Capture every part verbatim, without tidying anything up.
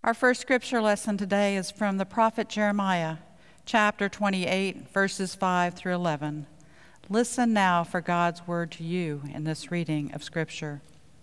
Our first scripture lesson today is from the prophet Jeremiah, chapter twenty-eight, verses five through eleven. Listen now for God's word to you in this reading of scripture.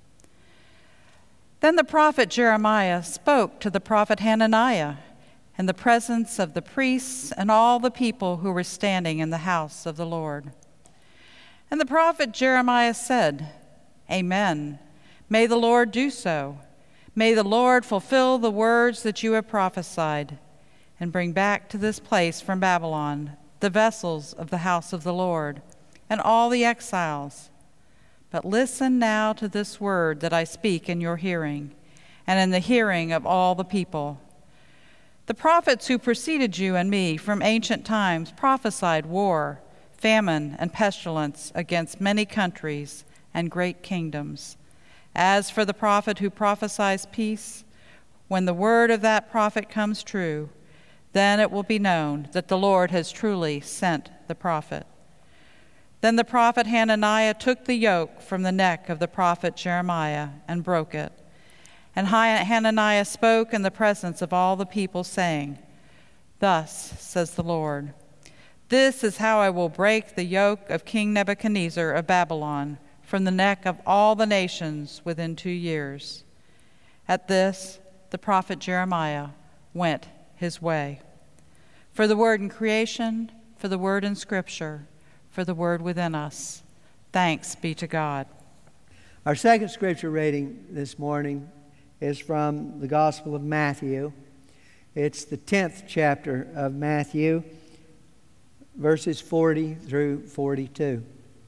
Then the prophet Jeremiah spoke to the prophet Hananiah in the presence of the priests and all the people who were standing in the house of the Lord. And the prophet Jeremiah said, Amen. May the Lord do so. May the Lord fulfill the words that you have prophesied, and bring back to this place from Babylon the vessels of the house of the Lord and all the exiles. But listen now to this word that I speak in your hearing, and in the hearing of all the people. The prophets who preceded you and me from ancient times prophesied war, famine, and pestilence against many countries and great kingdoms. As for the prophet who prophesies peace, when the word of that prophet comes true, then it will be known that the Lord has truly sent the prophet. Then the prophet Hananiah took the yoke from the neck of the prophet Jeremiah and broke it. And Hananiah spoke in the presence of all the people, saying, Thus says the Lord, this is how I will break the yoke of King Nebuchadnezzar of Babylon from the neck of all the nations within two years. At this, the prophet Jeremiah went his way. For the word in creation, for the word in Scripture, for the word within us, thanks be to God. Our second scripture reading this morning is from the Gospel of Matthew. It's the tenth chapter of Matthew, verses forty through forty-two.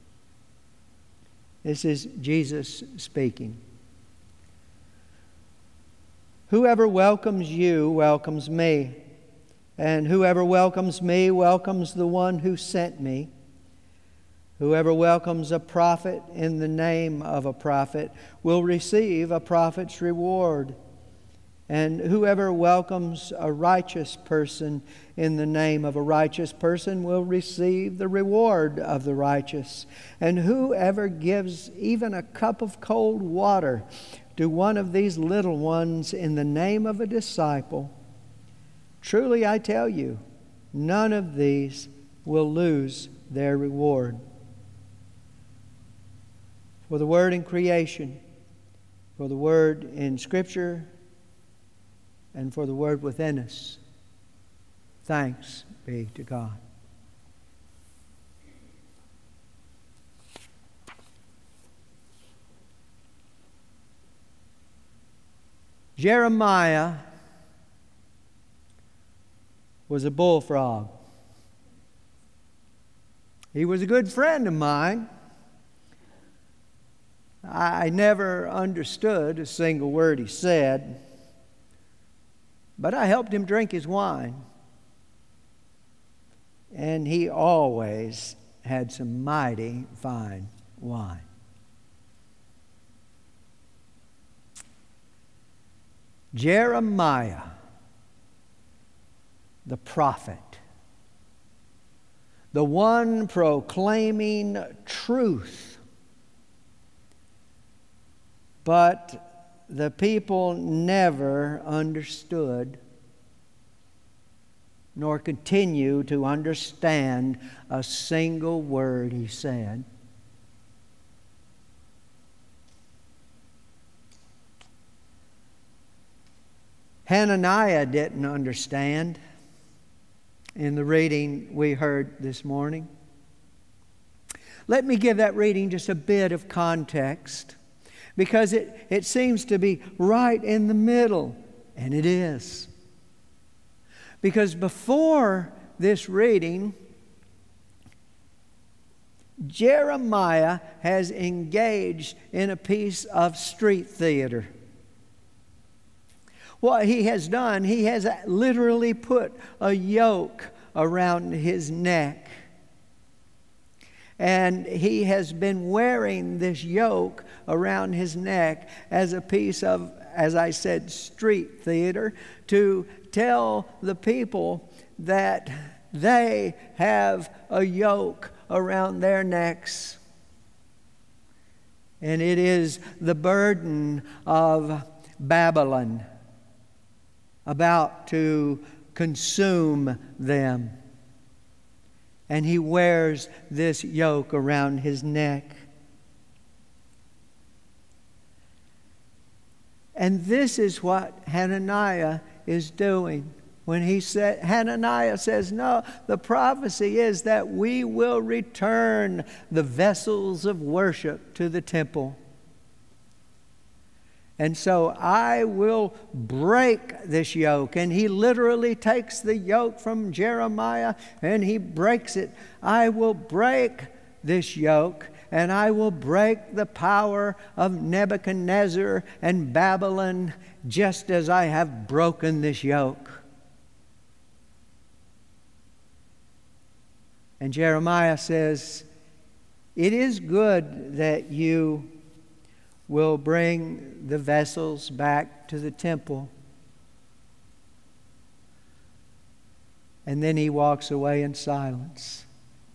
This is Jesus speaking. Whoever welcomes you welcomes me, and whoever welcomes me welcomes the one who sent me. Whoever welcomes a prophet in the name of a prophet will receive a prophet's reward. And whoever welcomes a righteous person in the name of a righteous person will receive the reward of the righteous. And whoever gives even a cup of cold water to one of these little ones in the name of a disciple, truly I tell you, none of these will lose their reward. For the word in creation, for the word in Scripture, and for the word within us, thanks be to God. Jeremiah was a bullfrog. He was a good friend of mine. I never understood a single word he said, but I helped him drink his wine. And he always had some mighty fine wine. Jeremiah, the prophet, the one proclaiming truth. But the people never understood nor continue to understand a single word he said. Hananiah didn't understand in the reading we heard this morning. Let me give that reading just a bit of context, because it, it seems to be right in the middle, and it is. Because before this reading, Jeremiah has engaged in a piece of street theater. What he has done, he has literally put a yoke around his neck. And he has been wearing this yoke around his neck as a piece of, as I said, street theater, to tell the people that they have a yoke around their necks. And it is the burden of Babylon. about to consume them. And he wears this yoke around his neck. And this is what Hananiah is doing. When he said, Hananiah says, no, the prophecy is that we will return the vessels of worship to the temple. And so I will break this yoke. And he literally takes the yoke from Jeremiah and he breaks it. I will break this yoke, and I will break the power of Nebuchadnezzar and Babylon, just as I have broken this yoke. And Jeremiah says, it is good that you will bring the vessels back to the temple. And then he walks away in silence.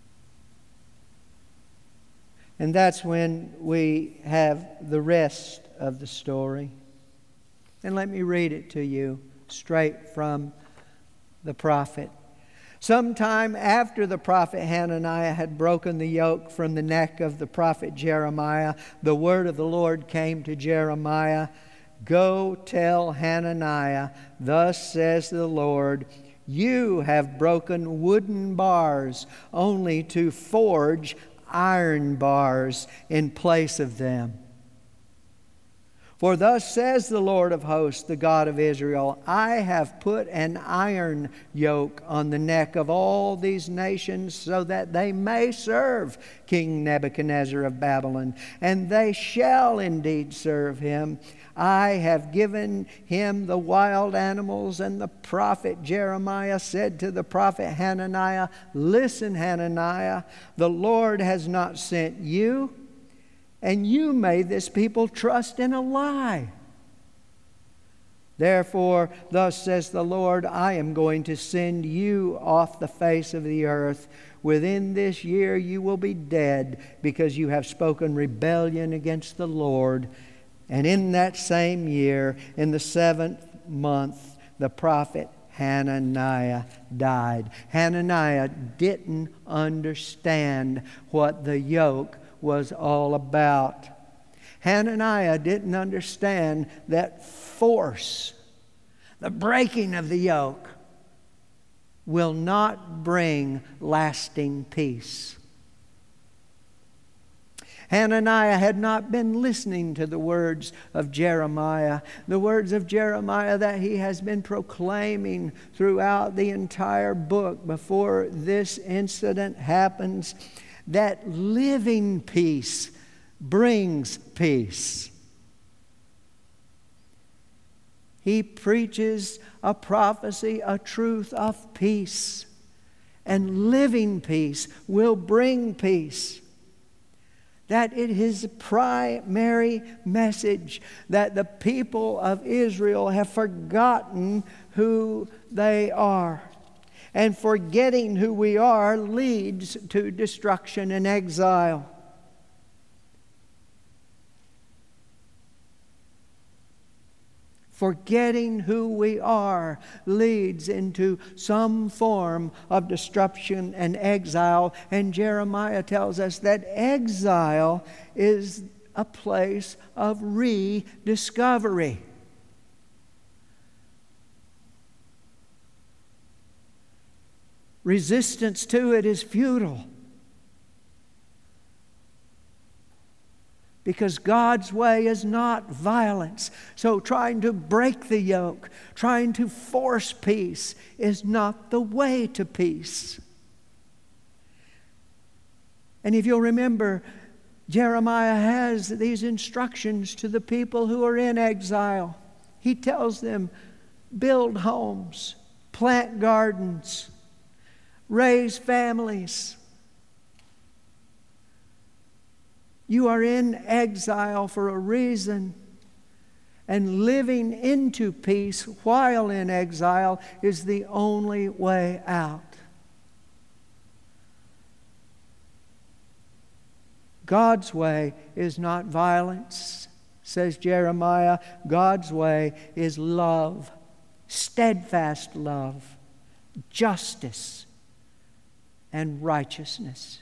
And that's when we have the rest of the story. And let me read it to you straight from the prophet. Sometime after the prophet Hananiah had broken the yoke from the neck of the prophet Jeremiah, the word of the Lord came to Jeremiah, "Go tell Hananiah, thus says the Lord, you have broken wooden bars only to forge iron bars in place of them. For thus says the Lord of hosts, the God of Israel, I have put an iron yoke on the neck of all these nations so that they may serve King Nebuchadnezzar of Babylon, and they shall indeed serve him. I have given him the wild animals." And the prophet Jeremiah said to the prophet Hananiah, "Listen, Hananiah, the Lord has not sent you, and you made this people trust in a lie. Therefore, thus says the Lord, I am going to send you off the face of the earth. Within this year you will be dead, because you have spoken rebellion against the Lord." And in that same year, in the seventh month, the prophet Hananiah died. Hananiah didn't understand what the yoke was all about. Hananiah didn't understand that force, the breaking of the yoke, will not bring lasting peace. Hananiah had not been listening to the words of Jeremiah, the words of Jeremiah that he has been proclaiming throughout the entire book before this incident happens, that living peace brings peace. He preaches a prophecy, a truth of peace, and living peace will bring peace. That it is a primary message that the people of Israel have forgotten who they are. And forgetting who we are leads to destruction and exile. Forgetting who we are leads into some form of destruction and exile. And Jeremiah tells us that exile is a place of rediscovery. Resistance to it is futile. Because God's way is not violence. So trying to break the yoke, trying to force peace, is not the way to peace. And if you'll remember, Jeremiah has these instructions to the people who are in exile. He tells them, build homes, plant gardens, raise families. You are in exile for a reason. And living into peace while in exile is the only way out. God's way is not violence, says Jeremiah. God's way is love. steadfast love, justice, and righteousness.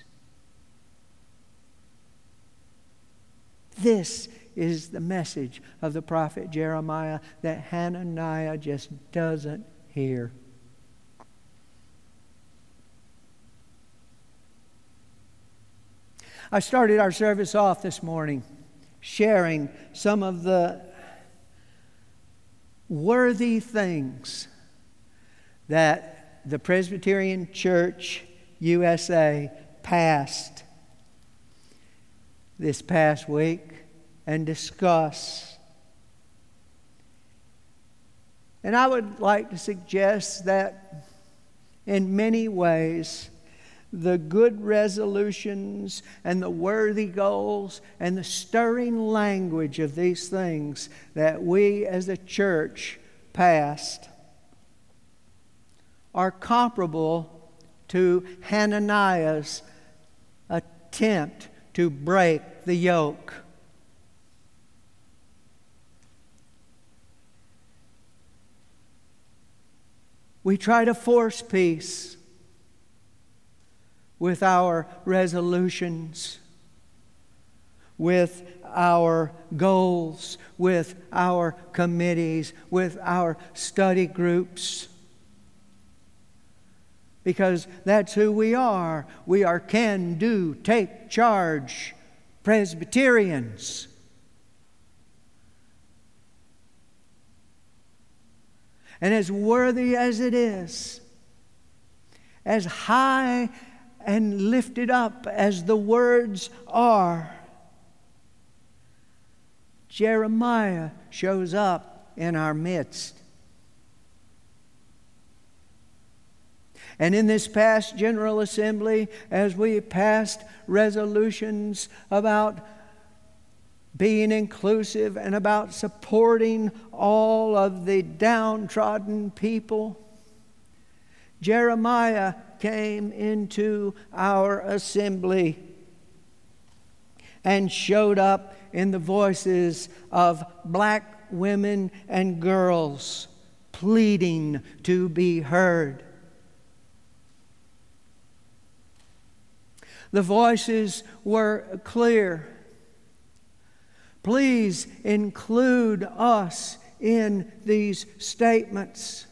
This is the message of the prophet Jeremiah that Hananiah just doesn't hear. I started our service off this morning sharing some of the worthy things that the Presbyterian Church U S A passed this past week and discussed. And I would like to suggest that in many ways, the good resolutions and the worthy goals and the stirring language of these things that we as a church passed are comparable to Hananiah's attempt to break the yoke. We try to force peace with our resolutions, with our goals, with our committees, with our study groups. Because that's who we are. We are can-do, take-charge Presbyterians. And as worthy as it is, as high and lifted up as the words are, Jeremiah shows up in our midst. And in this past General Assembly, as we passed resolutions about being inclusive and about supporting all of the downtrodden people, Jeremiah came into our assembly and showed up in the voices of black women and girls pleading to be heard. The voices were clear. Please include us in these statements.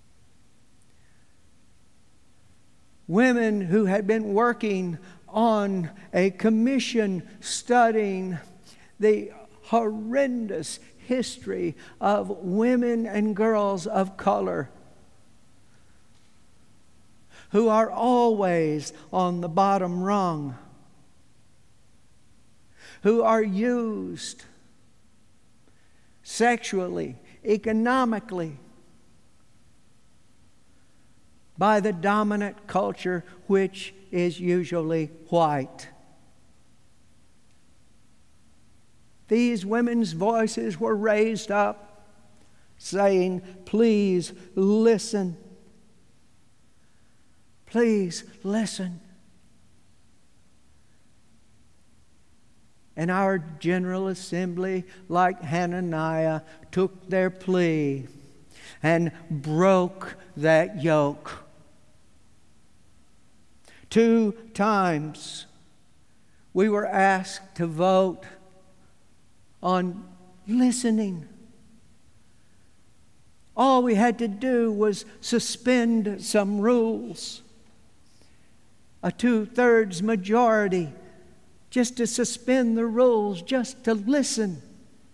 Women who had been working on a commission studying the horrendous history of women and girls of color who are always on the bottom rung, who are used sexually, economically, by the dominant culture, which is usually white. These women's voices were raised up, saying, please listen. Please listen. And our General Assembly, like Hananiah, took their plea and broke that yoke. Two times we were asked to vote on listening. All we had to do was suspend some rules. A two-thirds majority just to suspend the rules, just to listen.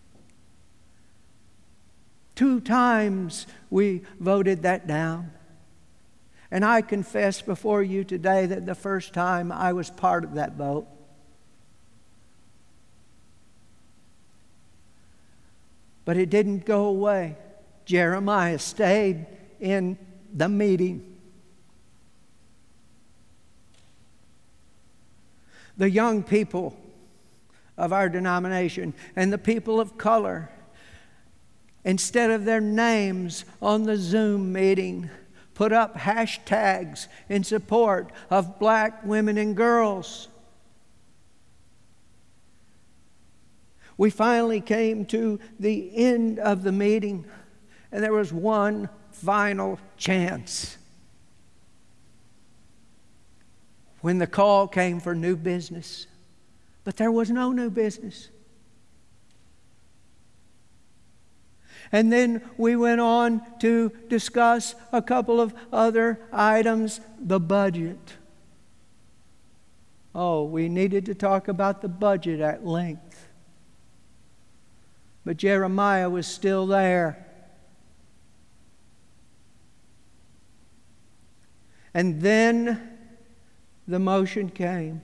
Two times we voted that down. And I confess before you today that the first time I was part of that vote. But it didn't go away. Jeremiah stayed in the meeting. The young people of our denomination and the people of color, instead of their names on the Zoom meeting, put up hashtags in support of black women and girls. We finally came to the end of the meeting, and there was one final chance. When the call came for new business, but there was no new business. And then we went on to discuss a couple of other items, the budget. Oh, we needed to talk about the budget at length. But Jeremiah was still there. And then the motion came.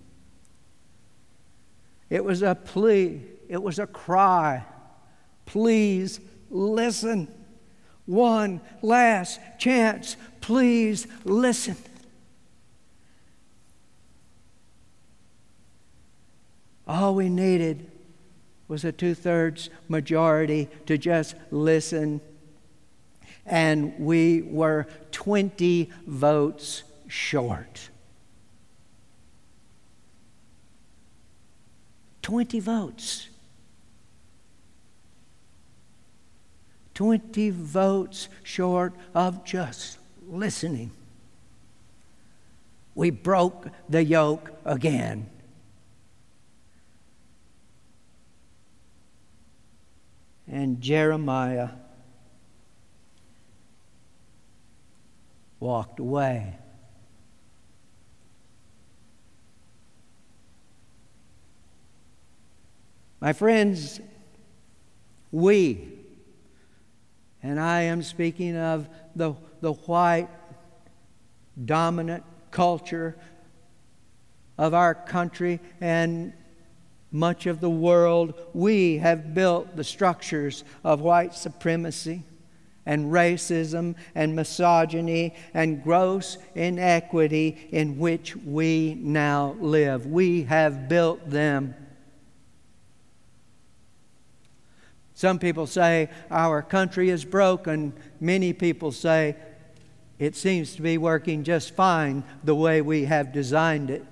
It was a plea. It was a cry. Please listen. One last chance. Please listen. All we needed was a two-thirds majority to just listen. And we were twenty votes short. twenty votes. twenty votes short of just listening. We broke the yoke again. And Jeremiah walked away. My friends, we, and I am speaking of the, the white dominant culture of our country and much of the world, we have built the structures of white supremacy and racism and misogyny and gross inequity in which we now live. We have built them. Some people say our country is broken. Many people say it seems to be working just fine the way we have designed it.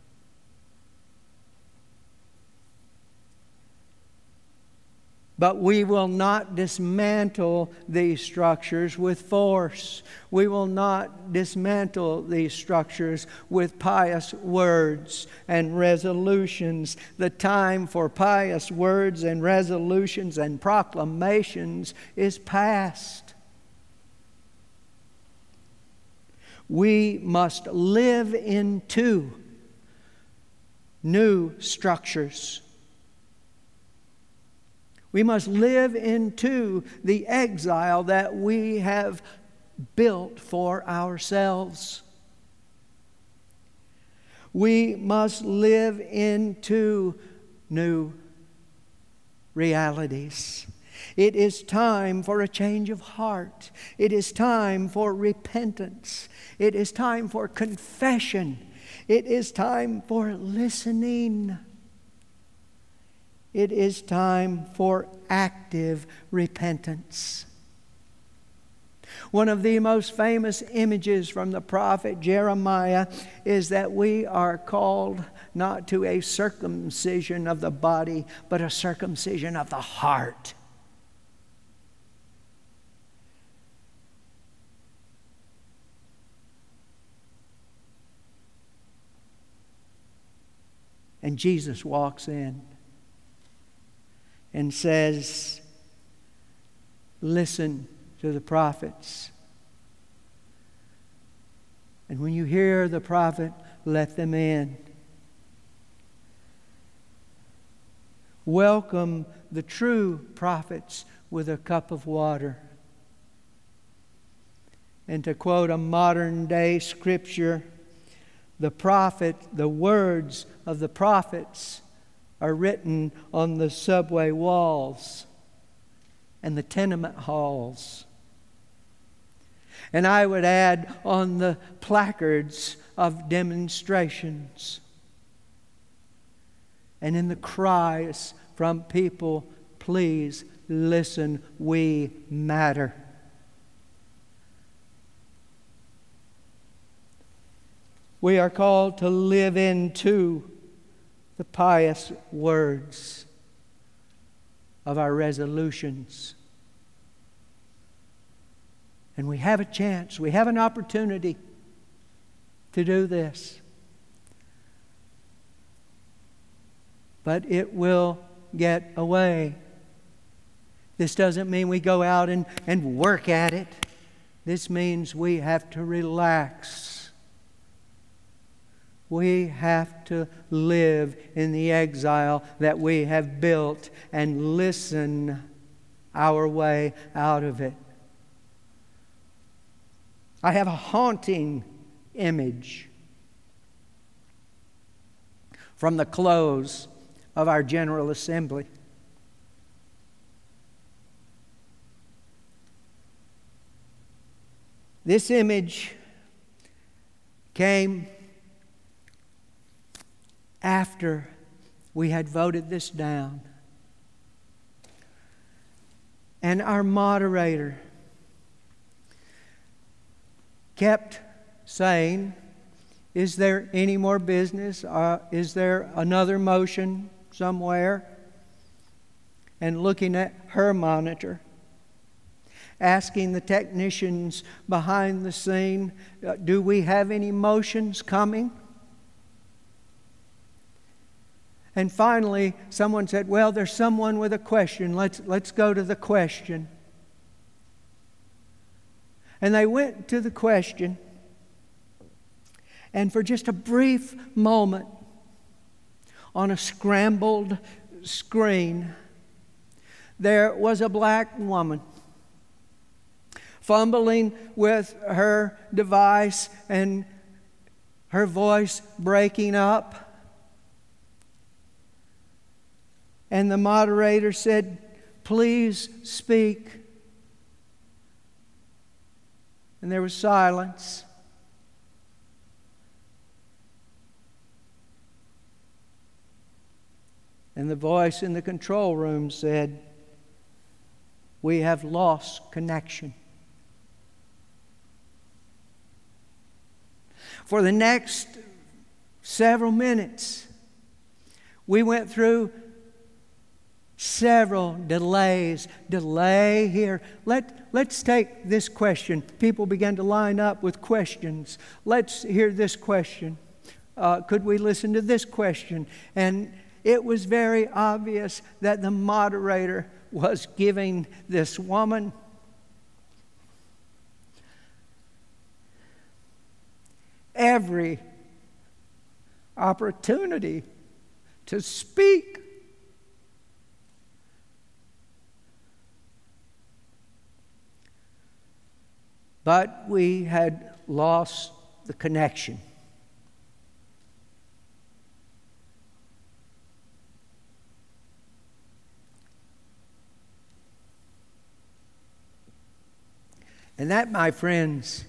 But we will not dismantle these structures with force. We will not dismantle these structures with pious words and resolutions. The time for pious words and resolutions and proclamations is past. We must live into new structures. We must live into the exile that we have built for ourselves. We must live into new realities. It is time for a change of heart. It is time for repentance. It is time for confession. It is time for listening. It is time for active repentance. One of the most famous images from the prophet Jeremiah is that we are called not to a circumcision of the body, but a circumcision of the heart. And Jesus walks in and says, listen to the prophets. And when you hear the prophet, let them in. Welcome the true prophets with a cup of water. And to quote a modern day scripture, the prophet, the words of the prophets are written on the subway walls and the tenement halls. And I would add on the placards of demonstrations. And in the cries from people, please listen, we matter. We are called to live into the pious words of our resolutions. And we have a chance, we have an opportunity to do this. But it will get away. This doesn't mean we go out and, and work at it. This means we have to relax. We have to live in the exile that we have built and listen our way out of it. I have a haunting image from the close of our General Assembly. This image came after we had voted this down. And our moderator kept saying, is there any more business? Uh, is there another motion somewhere? And looking at her monitor, asking the technicians behind the scene, uh, do we have any motions coming? And finally, someone said, well, there's someone with a question. Let's, let's go to the question. And they went to the question. And for just a brief moment, on a scrambled screen, there was a black woman fumbling with her device and her voice breaking up. And the moderator said, please speak. And there was silence. And the voice in the control room said, we have lost connection. For the next several minutes, we went through several delays. Delay here. Let, let's take this question. People began to line up with questions. Let's hear this question. Uh, could we listen to this question? And it was very obvious that the moderator was giving this woman every opportunity to speak. But we had lost the connection. And that, my friends,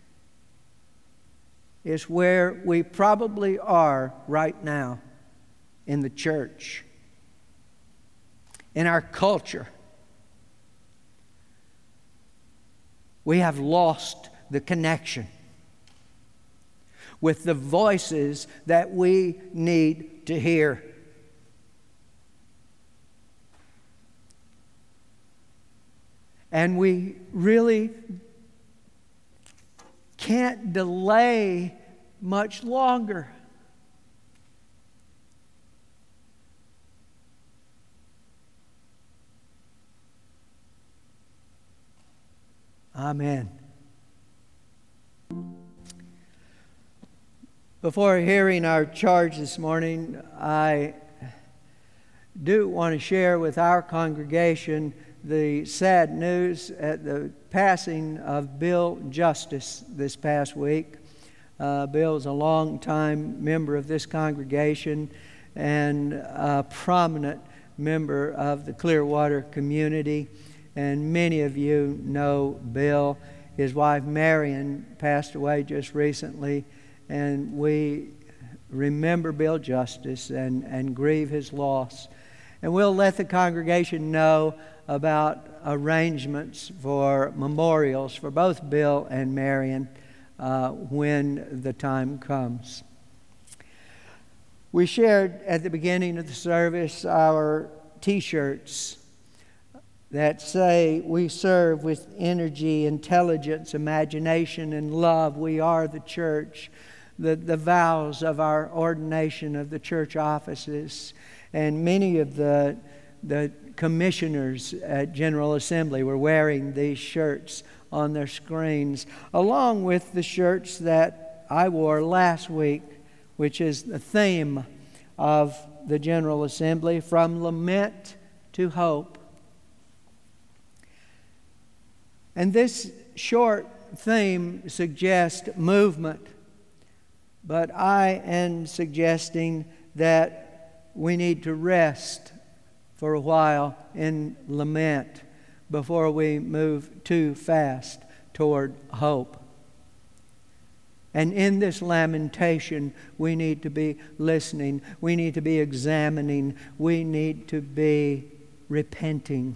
is where we probably are right now in the church, in our culture. We have lost the connection with the voices that we need to hear. And we really can't delay much longer. Amen. Before hearing our charge this morning, I do want to share with our congregation the sad news at the passing of Bill Justice this past week. Uh, Bill is a long-time member of this congregation and a prominent member of the Clearwater community. And many of you know Bill. His wife Marion passed away just recently, and we remember Bill Justice and, and grieve his loss. And we'll let the congregation know about arrangements for memorials for both Bill and Marion uh, when the time comes. We shared at the beginning of the service our T-shirts that say we serve with energy, intelligence, imagination, and love. We are the church. The, the vows of our ordination of the church offices. And many of the, the commissioners at General Assembly were wearing these shirts on their screens, along with the shirts that I wore last week, which is the theme of the General Assembly, From Lament to Hope. And this short theme suggests movement, but I am suggesting that we need to rest for a while in lament before we move too fast toward hope. And in this lamentation, we need to be listening, we need to be examining, we need to be repenting.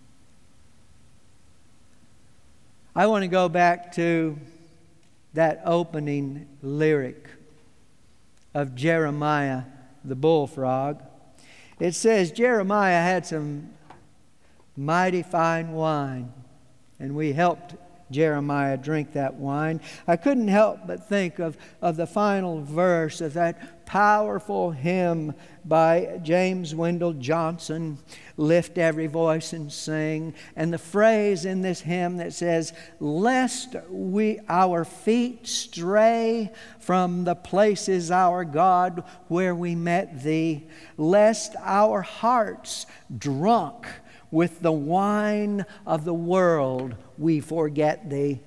I want to go back to that opening lyric of Jeremiah the bullfrog. It says Jeremiah had some mighty fine wine, and we helped Jeremiah drink that wine. I couldn't help but think of, of the final verse of that powerful hymn by James Wendell Johnson, Lift Every Voice and Sing. And the phrase in this hymn that says, lest we our feet stray from the places, our God, where we met Thee, lest our hearts drunk with the wine of the world we forget Thee.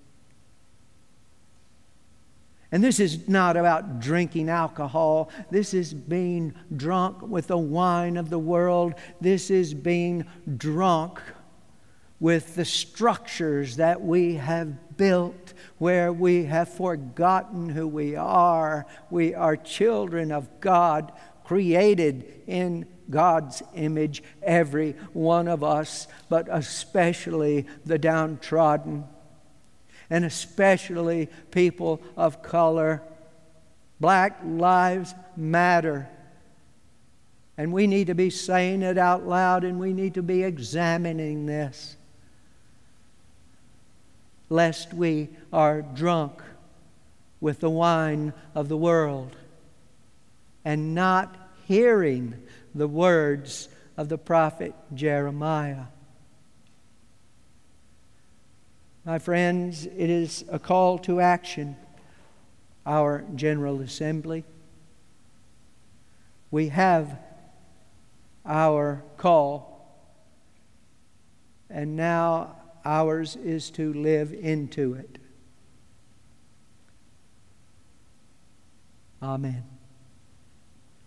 And this is not about drinking alcohol. This is being drunk with the wine of the world. This is being drunk with the structures that we have built, where we have forgotten who we are. We are children of God, created in God's image, every one of us, but especially the downtrodden, and especially people of color. Black lives matter. And we need to be saying it out loud, and we need to be examining this, lest we are drunk with the wine of the world and not hearing the words of the prophet Jeremiah. My friends, it is a call to action, our General Assembly. We have our call, and now ours is to live into it. Amen.